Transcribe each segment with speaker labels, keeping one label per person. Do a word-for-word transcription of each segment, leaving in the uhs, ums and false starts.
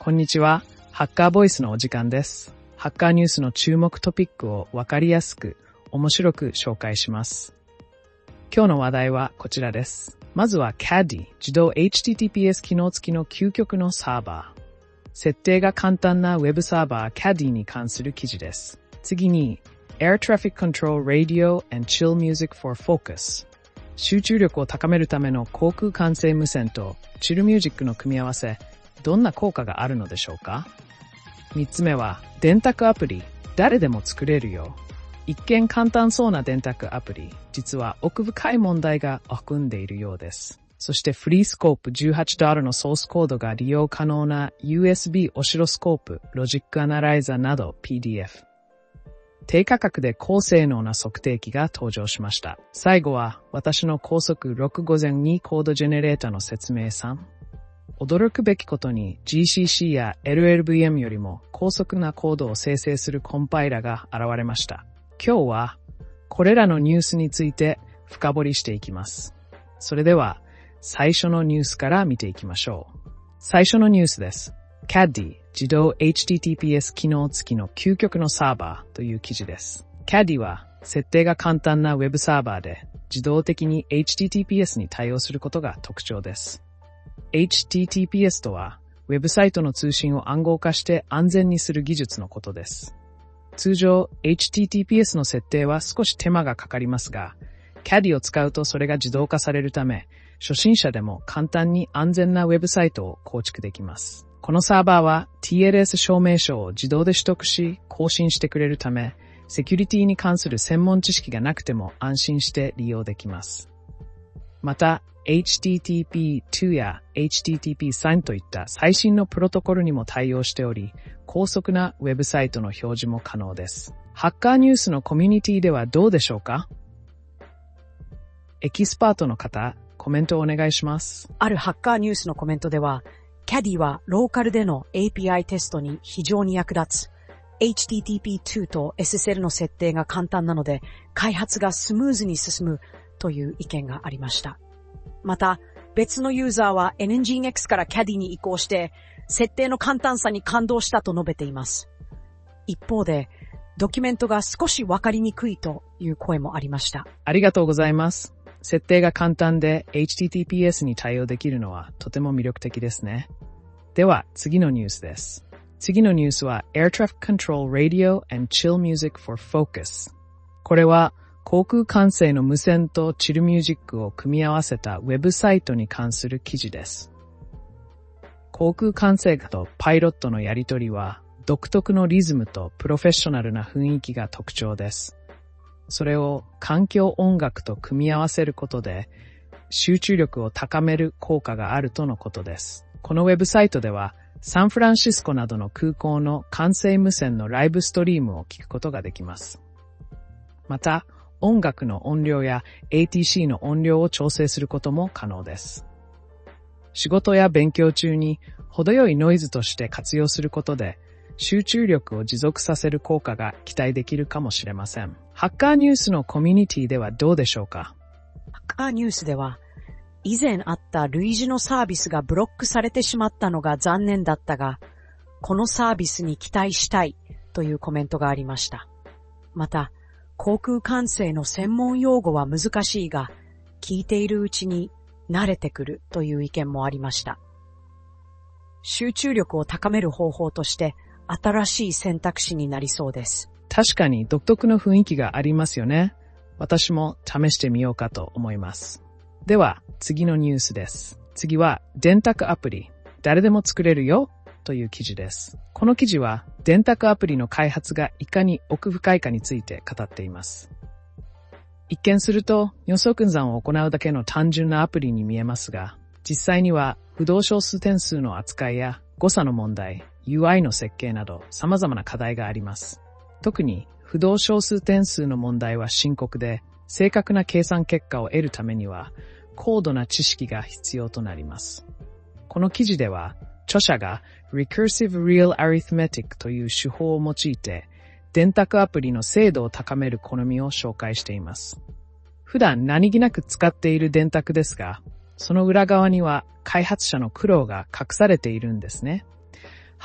Speaker 1: こんにちは。ハッカーボイスのお時間です。ハッカーニュースの注目トピックをわかりやすく、面白く紹介します。今日の話題はこちらです。まずは キャディ、自動 エイチティーティーピーエス 機能付きの究極のサーバー。設定が簡単なウェブサーバー キャディ に関する記事です。次に Air Traffic Control Radio and Chill Music for Focus。集中力を高めるための航空管制無線とチルミュージックの組み合わせ、どんな効果があるのでしょうか？三つ目は電卓アプリ、誰でも作れるよ。一見簡単そうな電卓アプリ、実は奥深い問題が含んでいるようです。そしてフリースコープじゅうはちドルのソースコードが利用可能な ユーエスビー オシロスコープ、ロジックアナライザなど ピーディーエフ。低価格で高性能な測定器が登場しました。最後は私の高速ろくごぜんにコードジェネレータの説明さん。驚くべきことに ジーシーシー や エルエルブイエム よりも高速なコードを生成するコンパイラが現れました。今日はこれらのニュースについて深掘りしていきます。それでは最初のニュースから見ていきましょう。最初のニュースです。キャディ、自動 エイチティーティーピーエス 機能付きの究極のサーバーという記事です。キャディは設定が簡単なウェブサーバーで自動的に エイチティーティーピーエス に対応することが特徴です。エイチティーティーピーエス とはウェブサイトの通信を暗号化して安全にする技術のことです。通常 エイチティーティーピーエス の設定は少し手間がかかりますが、キャディを使うとそれが自動化されるため、初心者でも簡単に安全なウェブサイトを構築できます。このサーバーは ティーエルエス 証明書を自動で取得し更新してくれるため、セキュリティに関する専門知識がなくても安心して利用できます。また、エイチティーティーピーツー や エイチティーティーピースリー といった最新のプロトコルにも対応しており、高速なウェブサイトの表示も可能です。ハッカーニュースのコミュニティではどうでしょうか？エキスパートの方、コメントをお願いします。
Speaker 2: あるハッカーニュースのコメントでは、キャディはローカルでの エーピーアイ テストに非常に役立つ。エイチティーティーピーツー と エスエスエル の設定が簡単なので、開発がスムーズに進むという意見がありました。また、別のユーザーは エヌジーエックス から キャディ に移行して、設定の簡単さに感動したと述べています。一方で、ドキュメントが少しわかりにくいという声もありました。
Speaker 1: ありがとうございます。設定が簡単で エイチティーティーピーエス に対応できるのはとても魅力的ですね。では次のニュースです。次のニュースは Air Traffic Control Radio and Chill Music for Focus。これは航空管制の無線とチルミュージックを組み合わせたウェブサイトに関する記事です。航空管制とパイロットのやりとりは独特のリズムとプロフェッショナルな雰囲気が特徴です。それを環境音楽と組み合わせることで集中力を高める効果があるとのことです。このウェブサイトではサンフランシスコなどの空港の管制無線のライブストリームを聞くことができます。また、音楽の音量や エーティーシー の音量を調整することも可能です。仕事や勉強中に程よいノイズとして活用することで集中力を持続させる効果が期待できるかもしれません。ハッカーニュースのコミュニティではどうでしょうか？
Speaker 2: ハッカーニュースでは、以前あった類似のサービスがブロックされてしまったのが残念だったが、このサービスに期待したいというコメントがありました。また、航空管制の専門用語は難しいが、聞いているうちに慣れてくるという意見もありました。集中力を高める方法として、新しい選択肢になりそうです。
Speaker 1: 確かに独特の雰囲気がありますよね。私も試してみようかと思います。では次のニュースです。次は電卓アプリ、誰でも作れるよという記事です。この記事は電卓アプリの開発がいかに奥深いかについて語っています。一見すると予測算を行うだけの単純なアプリに見えますが、実際には不動小数点数の扱いや誤差の問題、ユーアイ の設計など様々な課題があります。特に不動小数点数の問題は深刻で、正確な計算結果を得るためには高度な知識が必要となります。この記事では著者が Recursive Real Arithmetic という手法を用いて電卓アプリの精度を高める好みを紹介しています。普段何気なく使っている電卓ですが、その裏側には開発者の苦労が隠されているんですね。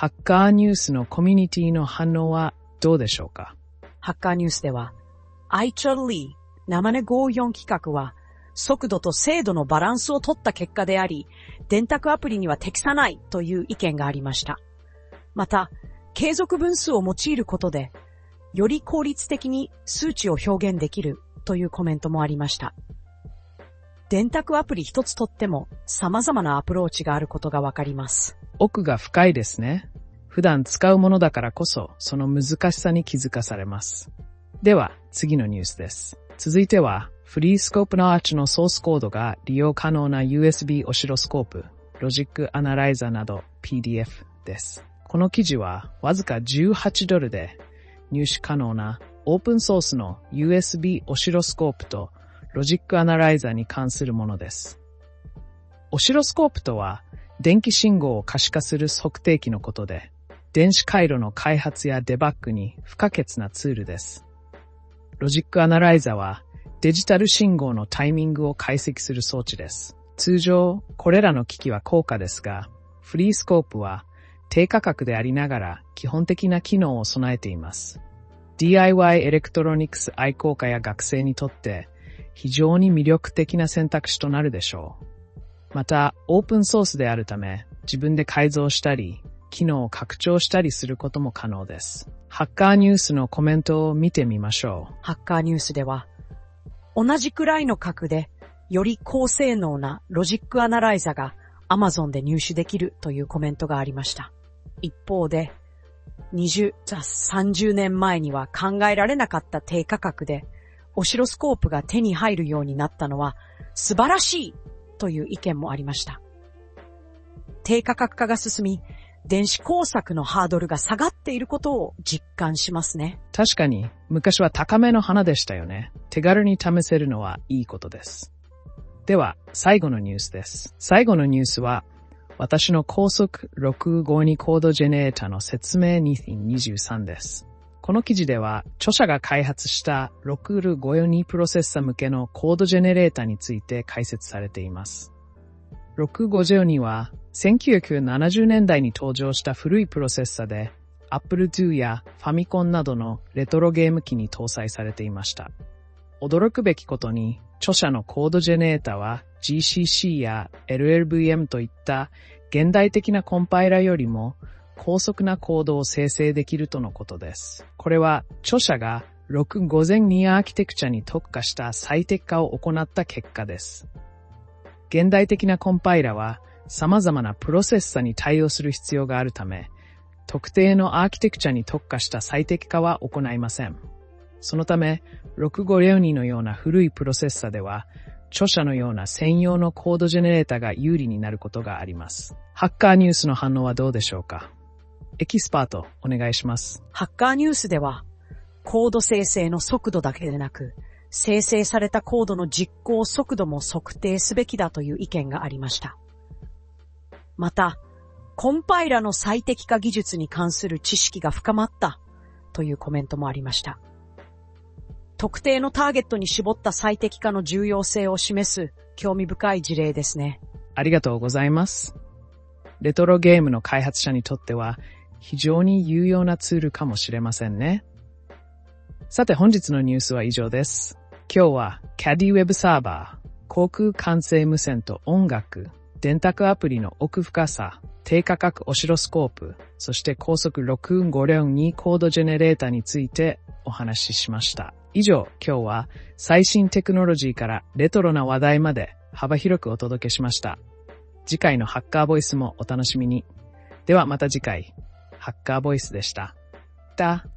Speaker 1: ハッカーニュースのコミュニティの反応はどうでしょうか？
Speaker 2: ハッカーニュースでは、アイチャリー生根ごじゅうよん企画は、速度と精度のバランスを取った結果であり、電卓アプリには適さないという意見がありました。また、継続分数を用いることで、より効率的に数値を表現できるというコメントもありました。電卓アプリ一つとっても様々なアプローチがあることがわかります。
Speaker 1: 奥が深いですね。普段使うものだからこそ、その難しさに気づかされます。では、次のニュースです。続いては、フリースコープのアーチのソースコードが利用可能な ユーエスビー オシロスコープ、ロジックアナライザなど ピーディーエフ です。この記事はわずかじゅうはちドルで入手可能なオープンソースの ユーエスビー オシロスコープとロジックアナライザに関するものです。オシロスコープとは電気信号を可視化する測定器のことで、電子回路の開発やデバッグに不可欠なツールです。ロジックアナライザはデジタル信号のタイミングを解析する装置です。通常、これらの機器は高価ですが、フリースコープは低価格でありながら基本的な機能を備えています。ディーアイワイ エレクトロニクス愛好家や学生にとって非常に魅力的な選択肢となるでしょう。また、オープンソースであるため、自分で改造したり、機能を拡張したりすることも可能です。ハッカーニュースのコメントを見てみましょう。
Speaker 2: ハッカーニュースでは、同じくらいの額でより高性能なロジックアナライザが Amazon で入手できるというコメントがありました。一方で、にじゅう、さんじゅうねんまえには考えられなかった低価格でオシロスコープが手に入るようになったのは素晴らしいという意見もありました。低価格化が進み、電子工作のハードルが下がっていることを実感しますね。
Speaker 1: 確かに、昔は高めの花でしたよね。手軽に試せるのはいいことです。では、最後のニュースです。最後のニュースは、私の高速ろくごにコードジェネレータの説明ににじゅうさんです。この記事では、著者が開発したろくごよにプロセッサ向けのコードジェネレータについて解説されています。ろくごよには、せんきゅうひゃくななじゅうねんだいに登場した古いプロセッサで、アップルツー やファミコンなどのレトロゲーム機に搭載されていました。驚くべきことに、著者のコードジェネレータは ジーシーシー や エルエルブイエム といった現代的なコンパイラよりも高速なコードを生成できるとのことです。これは著者がろくごぜんにアーキテクチャに特化した最適化を行った結果です。現代的なコンパイラは様々なプロセッサに対応する必要があるため、特定のアーキテクチャに特化した最適化は行いません。そのため、ろくごよにのような古いプロセッサでは、著者のような専用のコードジェネレータが有利になることがあります。ハッカーニュースの反応はどうでしょうか？エキスパート、お願いします。
Speaker 2: ハッカーニュースでは、コード生成の速度だけでなく、生成されたコードの実行速度も測定すべきだという意見がありました。また、コンパイラの最適化技術に関する知識が深まったというコメントもありました。特定のターゲットに絞った最適化の重要性を示す興味深い事例ですね。
Speaker 1: ありがとうございます。レトロゲームの開発者にとっては非常に有用なツールかもしれませんね。さて本日のニュースは以上です。今日は キャディ Web サーバー、航空管制無線と音楽、電卓アプリの奥深さ、低価格オシロスコープ、そして高速ろくごよにコードジェネレータについてお話ししました。以上、今日は最新テクノロジーからレトロな話題まで幅広くお届けしました。次回のハッカーボイスもお楽しみに。ではまた次回、ハッカーボイスでした。だ